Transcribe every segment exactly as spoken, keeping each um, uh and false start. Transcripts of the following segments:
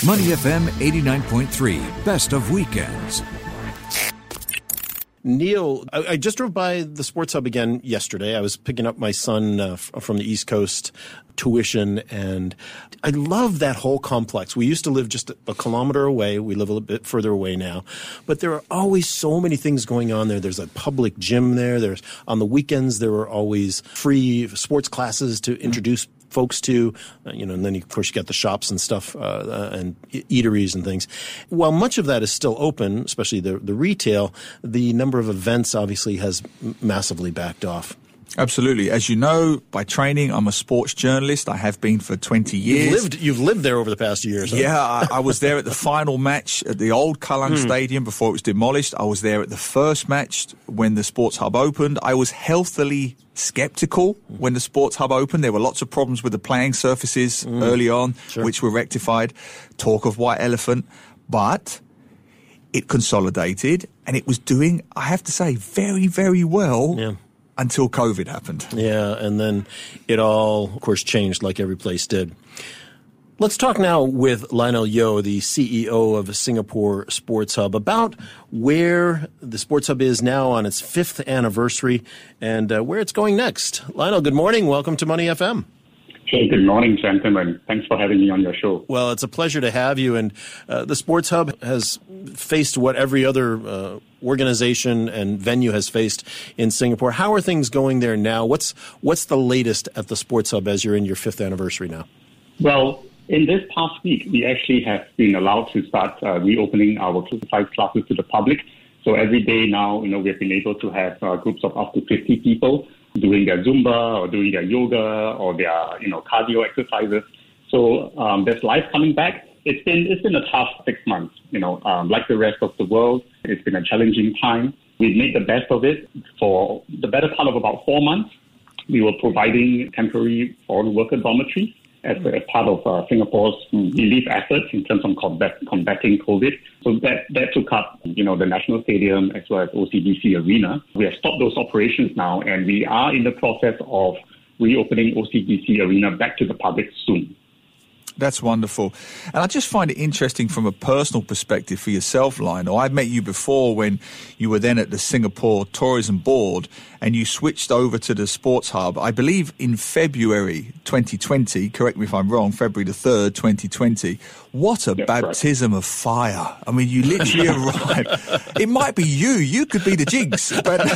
Money F M eighty-nine point three, best of weekends. Neil, I, I just drove by the Sports Hub again yesterday. I was picking up my son uh, f- from the East Coast tuition, and I love that whole complex. We used to live just a, a kilometer away. We live a little bit further away now. But there are always so many things going on there. There's a public gym there. There's on the weekends, there are always free sports classes to introduce folks to, uh, you know, and then of course you got the shops and stuff, uh, uh, and eateries and things. While much of that is still open, especially the, the retail, the number of events obviously has massively backed off. Absolutely. As you know, by training, I'm a sports journalist. I have been for twenty years. You've lived, you've lived there over the past years. Huh? Yeah, I, I was there at the final match at the old Kallang hmm. Stadium before it was demolished. I was there at the first match when the Sports Hub opened. I was healthily skeptical when the Sports Hub opened. There were lots of problems with the playing surfaces mm. early on, sure. which were rectified. Talk of white elephant. But it consolidated, and it was doing, I have to say, very, very well. Yeah. Until COVID happened. Yeah, and then it all, of course, changed like every place did. Let's talk now with Lionel Yeoh, the C E O of Singapore Sports Hub, about where the Sports Hub is now on its fifth anniversary and uh, where it's going next. Lionel, good morning. Welcome to Money F M. Hey, good morning, gentlemen. Thanks for having me on your show. Well, it's a pleasure to have you. And uh, the Sports Hub has faced what every other uh, organization and venue has faced in Singapore. How are things going there now? What's what's the latest at the Sports Hub as you're in your fifth anniversary now? Well, in this past week, we actually have been allowed to start uh, reopening our exercise classes to the public. So every day now, you know, we've been able to have uh, groups of up to fifty people doing their Zumba or doing their yoga or their, you know, cardio exercises. So um, there's life coming back. It's been it's been a tough six months, you know, um, like the rest of the world. It's been a challenging time. We've made the best of it. For the better part of about four months, we were providing temporary foreign worker dormitories as, as part of uh, Singapore's relief efforts in terms of combat, combating COVID. So that, that took up, you know, the National Stadium as well as O C B C Arena. We have stopped those operations now, and we are in the process of reopening O C B C Arena back to the public soon. That's wonderful. And I just find it interesting from a personal perspective for yourself, Lionel. I met you before when you were then at the Singapore Tourism Board and you switched over to the Sports Hub, I believe in February twenty twenty, correct me if I'm wrong, February the third, twenty twenty. What a That's baptism right. of fire. I mean, you literally arrived. It might be you. You could be the jinx. But, but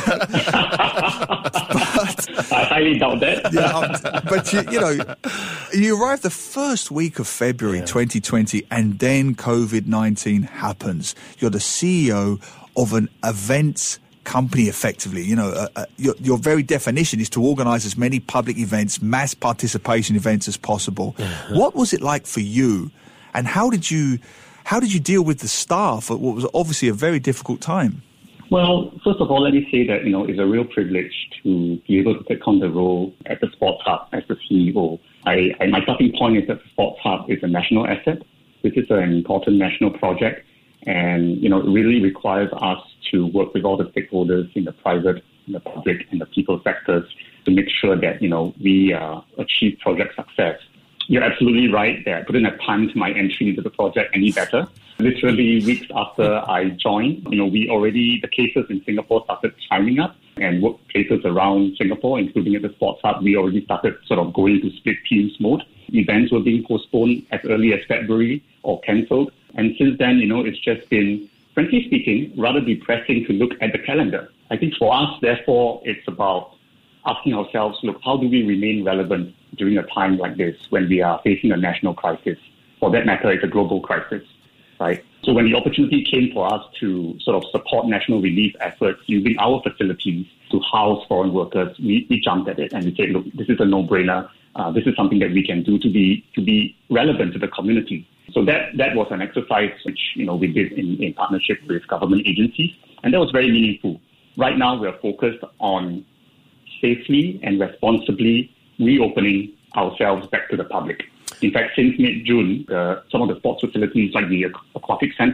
I highly doubt that. Yeah, um, but, you, you know, you arrived the first week of February yeah. twenty twenty, and then COVID nineteen happens. You're the C E O of an events company, effectively. You know, uh, uh, your, your very definition is to organise as many public events, mass participation events as possible. Uh-huh. What was it like for you, and how did you how did you deal with the staff at what was obviously a very difficult time? Well, first of all, let me say that, you know, it's a real privilege to be able to take on the role at the Sports Hub as the C E O. I, I, my starting point is that the Sports Hub is a national asset. This is an important national project, and, you know, it really requires us to work with all the stakeholders in the private, in the public, and the people sectors to make sure that, you know, we uh, achieve project success. You're absolutely right that I couldn't have timed my entry into the project any better. Literally weeks after I joined, you know, we already, the cases in Singapore started chiming up, and workplaces around Singapore, including at the Sports Hub, we already started sort of going to split teams mode. Events were being postponed as early as February or cancelled. And since then, you know, it's just been, frankly speaking, rather depressing to look at the calendar. I think for us, therefore, it's about asking ourselves, look, how do we remain relevant during a time like this when we are facing a national crisis? For that matter, it's a global crisis, right? So when the opportunity came for us to sort of support national relief efforts using our facilities to house foreign workers, we, we jumped at it and we said, look, this is a no-brainer. Uh, this is something that we can do to be to be relevant to the community. So that, that was an exercise which, you know, we did in, in partnership with government agencies, and that was very meaningful. Right now, we are focused on safely and responsibly reopening ourselves back to the public. In fact, since mid-June, uh, some of the sports facilities like the aquatic center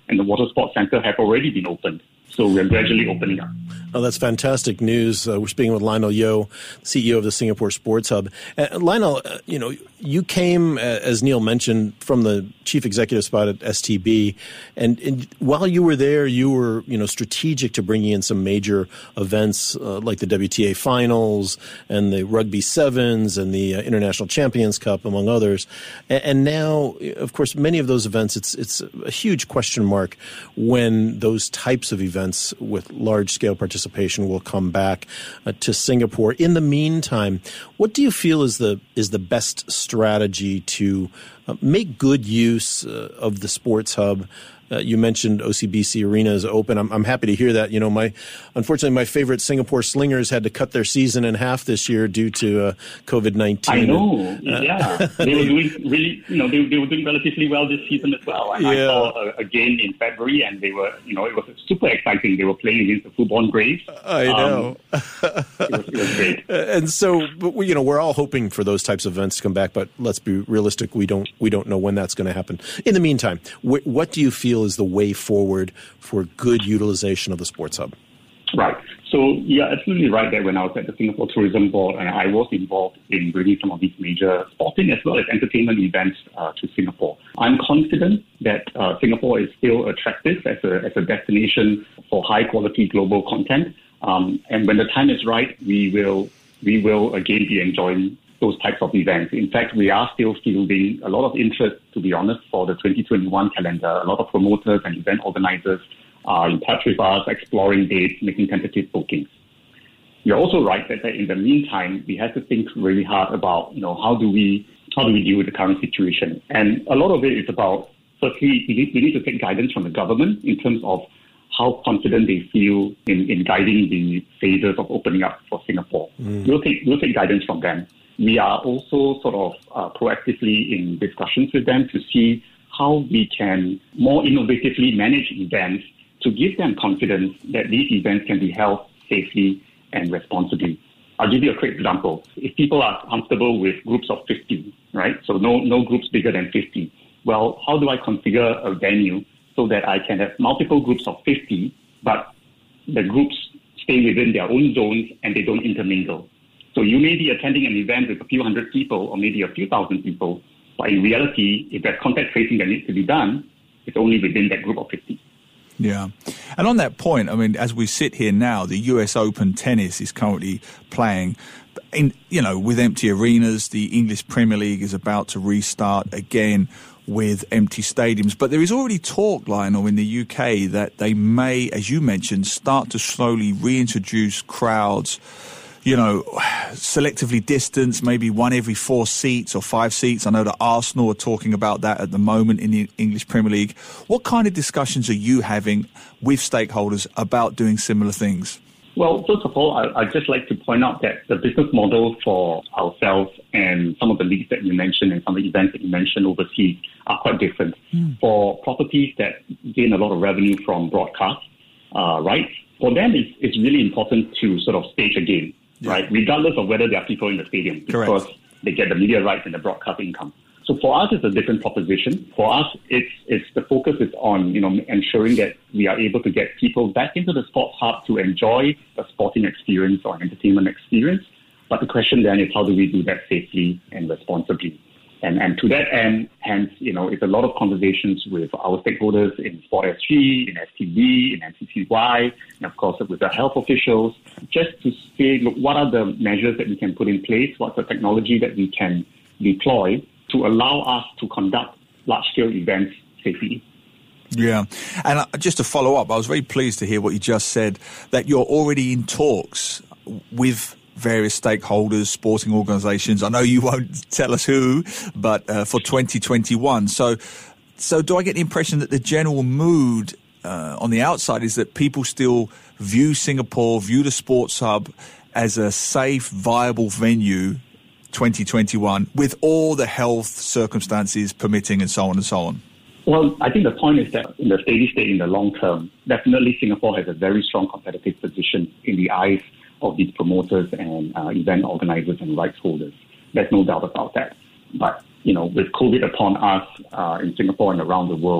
and the Water Sports Centre have already been opened. So we're gradually opening up. Oh, that's fantastic news. Uh, we're speaking with Lionel Yeo, C E O of the Singapore Sports Hub. Uh, Lionel, uh, you know, you came, uh, as Neil mentioned, from the chief executive spot at S T B, and, and while you were there, you were, you know, strategic to bringing in some major events uh, like the W T A Finals and the Rugby Sevens and the uh, International Champions Cup, among others. And, and now, of course, many of those events, it's it's a huge question mark when those types of events with large-scale participation will come back uh, to Singapore. In the meantime, what do you feel is the is the best strategy to uh, make good use uh, of the Sports Hub? Uh, you mentioned O C B C Arena is open. I'm, I'm happy to hear that. You know, my unfortunately, my favorite Singapore Slingers had to cut their season in half this year due to uh, COVID nineteen. I know. And, uh, yeah, they were doing really. You know, they, they were doing relatively well this season as well. And yeah. I saw a, a game in February, and they were, you know, it was super exciting. They were playing against the Football Graves. I know. Um, it, was, it was great. And so, but we, you know, we're all hoping for those types of events to come back. But let's be realistic. We don't. We don't know when that's going to happen. In the meantime, wh- what do you feel is the way forward for good utilization of the Sports Hub? Right. So you're absolutely right that when I was at the Singapore Tourism Board, and I was involved in bringing some of these major sporting as well as entertainment events uh, to Singapore. I'm confident that uh, Singapore is still attractive as a, as a destination for high quality global content. Um, and when the time is right, we will we will again be enjoying those types of events. In fact, we are still fielding a lot of interest, to be honest, for the twenty twenty-one calendar. A lot of promoters and event organizers are in touch with us, exploring dates, making tentative bookings. You're also right that in the meantime, we have to think really hard about, you know, how do we how do we deal with the current situation? And a lot of it is about, firstly, we need, we need to take guidance from the government in terms of how confident they feel in, in guiding the phases of opening up for Singapore. Mm. We'll take we'll take guidance from them. We are also sort of uh, proactively in discussions with them to see how we can more innovatively manage events to give them confidence that these events can be held safely and responsibly. I'll give you a quick example. If people are comfortable with groups of fifty, right? So no, no groups bigger than fifty. Well, how do I configure a venue so that I can have multiple groups of fifty, but the groups stay within their own zones and they don't intermingle? So you may be attending an event with a few hundred people or maybe a few thousand people, but in reality, if there's contact tracing that needs to be done, it's only within that group of fifty. Yeah. And on that point, I mean, as we sit here now, the U S Open tennis is currently playing in, you know, with empty arenas. The English Premier League is about to restart again with empty stadiums. But there is already talk, Lionel, in the U K that they may, as you mentioned, start to slowly reintroduce crowds, you know, selectively distanced, maybe one every four seats or five seats. I know that Arsenal are talking about that at the moment in the English Premier League. What kind of discussions are you having with stakeholders about doing similar things? Well, first of all, I, I'd just like to point out that the business model for ourselves and some of the leagues that you mentioned and some of the events that you mentioned overseas are quite different. Mm. For properties that gain a lot of revenue from broadcast uh, rights, for them it's, it's really important to sort of stage a game. Yeah. Right, regardless of whether there are people in the stadium, because Correct. They get the media rights and the broadcast income. So for us, it's a different proposition. For us, it's it's the focus is on you know ensuring that we are able to get people back into the Sports Hub to enjoy a sporting experience or an entertainment experience. But the question then is, how do we do that safely and responsibly? And and to that end, hence, you know, it's a lot of conversations with our stakeholders in Sport S G, in S T B, in N C C Y, and of course with the health officials, just to say, look, what are the measures that we can put in place? What's the technology that we can deploy to allow us to conduct large-scale events safely? Yeah. And just to follow up, I was very pleased to hear what you just said, that you're already in talks with various stakeholders, sporting organisations. I know you won't tell us who, but uh, for twenty twenty-one. So, so do I get the impression that the general mood uh, on the outside is that people still view Singapore, view the Sports Hub as a safe, viable venue twenty twenty-one, with all the health circumstances permitting and so on and so on? Well, I think the point is that in the steady state, in the long term, definitely Singapore has a very strong competitive position in the eyes of these promoters and uh, event organizers and rights holders. There's no doubt about that. But, you know, with COVID upon us uh, in Singapore and around the world,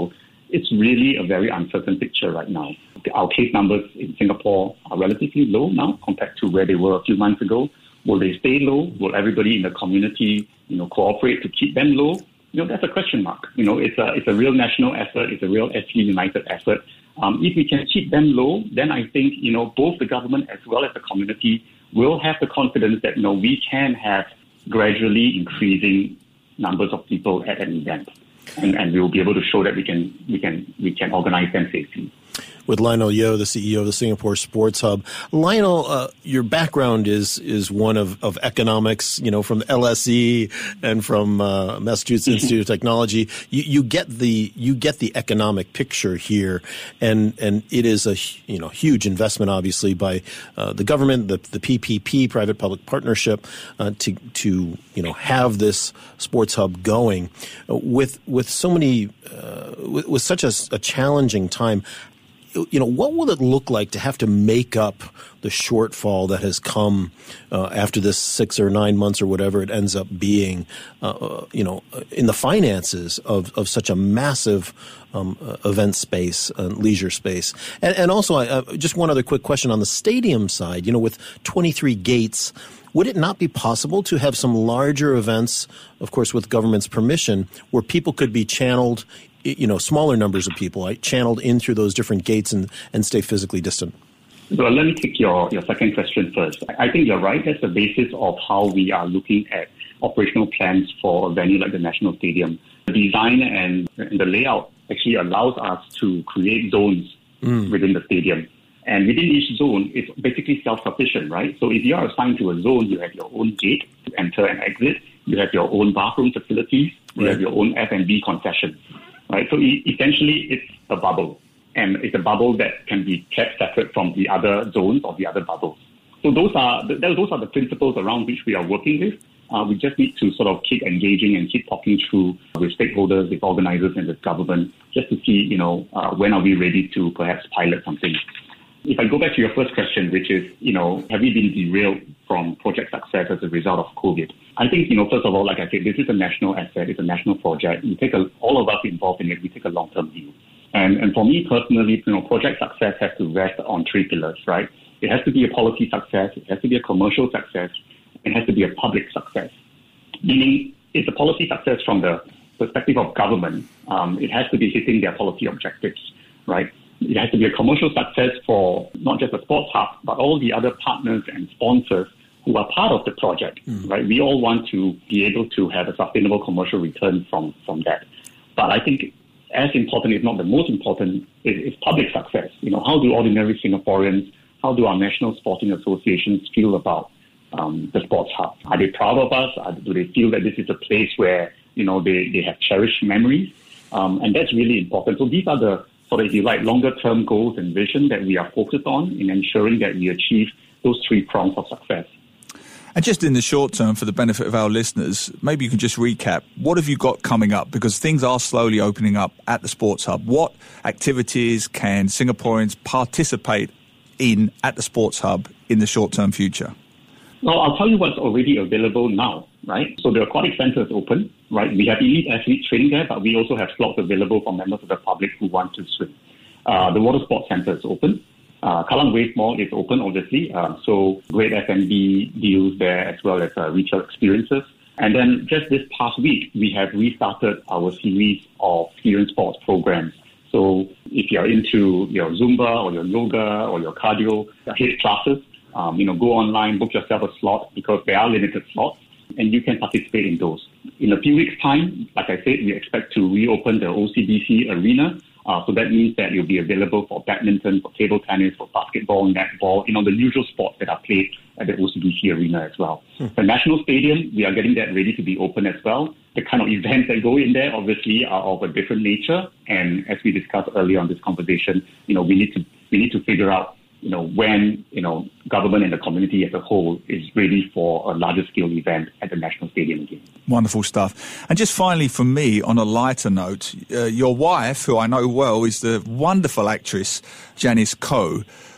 it's really a very uncertain picture right now. Our case numbers in Singapore are relatively low now compared to where they were a few months ago. Will they stay low? Will everybody in the community, you know, cooperate to keep them low? You know, that's a question mark. You know, it's a it's a real national effort. It's a real S G United effort. Um, if we can keep them low, then I think, you know, both the government as well as the community will have the confidence that, you know, we can have gradually increasing numbers of people at an event, and, and we will be able to show that we can we can we can organize them safely. With Lionel Yeo, the C E O of the Singapore Sports Hub. Lionel, uh, your background is is one of, of economics, you know, from L S E and from uh, Massachusetts Institute of Technology. You, you get the you get the economic picture here, and and it is a you know huge investment, obviously, by uh, the government, the the P P P, private-public partnership, uh, to to you know have this sports hub going uh, with with so many uh, with, with such a, a challenging time. You know, what will it look like to have to make up the shortfall that has come uh, after this six or nine months or whatever it ends up being, uh, you know, in the finances of, of such a massive um, event space, uh, leisure space? And, and also, uh, just one other quick question on the stadium side, you know, with twenty-three gates, would it not be possible to have some larger events, of course, with government's permission, where people could be channeled, you know, smaller numbers of people, right, channeled in through those different gates and, and stay physically distant? Well, let me take your, your second question first. I think you're right. That's the basis of how we are looking at operational plans for a venue like the National Stadium. The design and the layout actually allows us to create zones mm. within the stadium. And within each zone, it's basically self-sufficient, right? So if you are assigned to a zone, you have your own gate to enter and exit. You have your own bathroom facilities. You right. have your own F and B concessions. Right, so e- essentially, it's a bubble, and it's a bubble that can be kept separate from the other zones or the other bubbles. So those are th- those are the principles around which we are working with. Uh, we just need to sort of keep engaging and keep talking through with stakeholders, with organizers, and with government, just to see, you know, uh, when are we ready to perhaps pilot something. If I go back to your first question, which is, you know, have we been derailed from project success as a result of COVID? I think, you know, first of all, like I said, this is a national asset. It's a national project. We take a, all of us involved in it, we take a long-term view. And, and for me personally, you know, project success has to rest on three pillars, right? It has to be a policy success. It has to be a commercial success. It has to be a public success. Meaning, it's a policy success from the perspective of government. Um, it has to be hitting their policy objectives, right? It has to be a commercial success for not just the sports hub, but all the other partners and sponsors who are part of the project, mm. right? We all want to be able to have a sustainable commercial return from, from that. But I think as important, if not the most important, is, is public success. You know, how do ordinary Singaporeans, how do our national sporting associations feel about um, the sports hub? Are they proud of us? Are, do they feel that this is a place where, you know, they, they have cherished memories? Um, and that's really important. So these are the sort of, if you like, longer-term goals and vision that we are focused on in ensuring that we achieve those three prongs of success. And just in the short term, for the benefit of our listeners, maybe you can just recap, what have you got coming up? Because things are slowly opening up at the Sports Hub. What activities can Singaporeans participate in at the Sports Hub in the short-term future? Well, I'll tell you what's already available now, right? So the aquatic center is open, right? We have elite athletes training there, but we also have slots available for members of the public who want to swim. Uh, the water sports center is open. Uh, Kallang Wave Mall is open, obviously. Uh, so great F and B deals there as well as uh, retail experiences. And then just this past week, we have restarted our series of experience sports programs. So if you're into your Zumba or your yoga or your cardio HIIT classes, um, you know, go online, book yourself a slot because there are limited slots and you can participate in those. In a few weeks' time, like I said, we expect to reopen the O C B C arena. Uh, so that means that it'll be available for badminton, for table tennis, for basketball, netball, you know, the usual sports that are played at the O C B C arena as well. Hmm. The National Stadium, we are getting that ready to be open as well. The kind of events that go in there, obviously, are of a different nature. And as we discussed earlier on this conversation, you know, we need to we need to figure out, you know, when, you know, government and the community as a whole is ready for a larger scale event at the National Stadium again. Wonderful stuff. And just finally from me, on a lighter note, uh, your wife, who I know well, is the wonderful actress Janice Koh,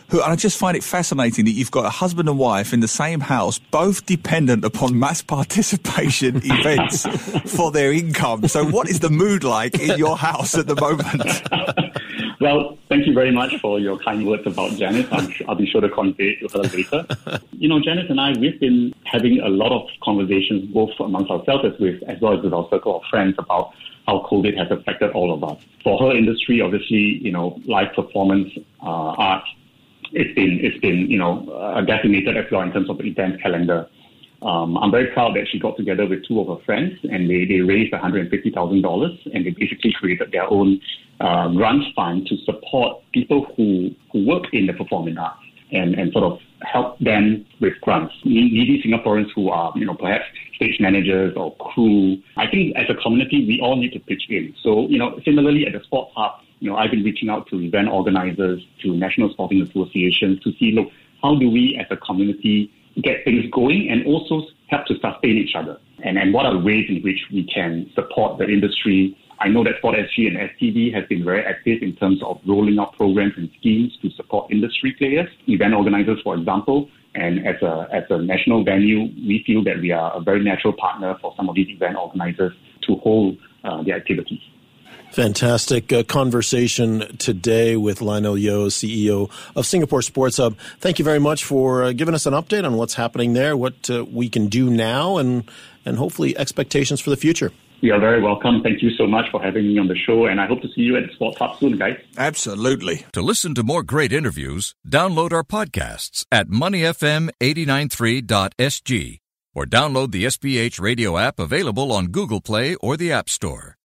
who, and I just find it fascinating that you've got a husband and wife in the same house, both dependent upon mass participation events for their income. So what is the mood like in your house at the moment? Well, thank you very much for your kind words about Janice. I'm sure, I'll be sure to convey it to her later. You know, Janice and I, we've been having a lot of conversations, both amongst ourselves as, with, as well as with our circle of friends, about how COVID has affected all of us. For her industry, obviously, you know, live performance, uh, art, it's been, it's been, you know, uh, decimated as well in terms of the event calendar. Um, I'm very proud that she got together with two of her friends and they, they raised one hundred fifty thousand dollars and they basically created their own uh, grant fund to support people who, who work in the performing arts and, and sort of help them with grants. Needy Singaporeans who are, you know, perhaps stage managers or crew. I think as a community, we all need to pitch in. So, you know, similarly at the Sports Hub, you know, I've been reaching out to event organizers, to national sporting associations to see, look, how do we as a community get things going and also help to sustain each other? And, and what are the ways in which we can support the industry? I know that Sport S G and S T V has been very active in terms of rolling out programs and schemes to support industry players, event organizers, for example. And as a, as a national venue, we feel that we are a very natural partner for some of these event organizers to hold uh, their activities. Fantastic uh, conversation today with Lionel Yeo, C E O of Singapore Sports Hub. Thank you very much for uh, giving us an update on what's happening there, what uh, we can do now, and and hopefully expectations for the future. You are very welcome. Thank you so much for having me on the show, and I hope to see you at the Sports Hub soon, guys. Absolutely. To listen to more great interviews, download our podcasts at money f m eight nine three dot s g or download the S B H radio app available on Google Play or the App Store.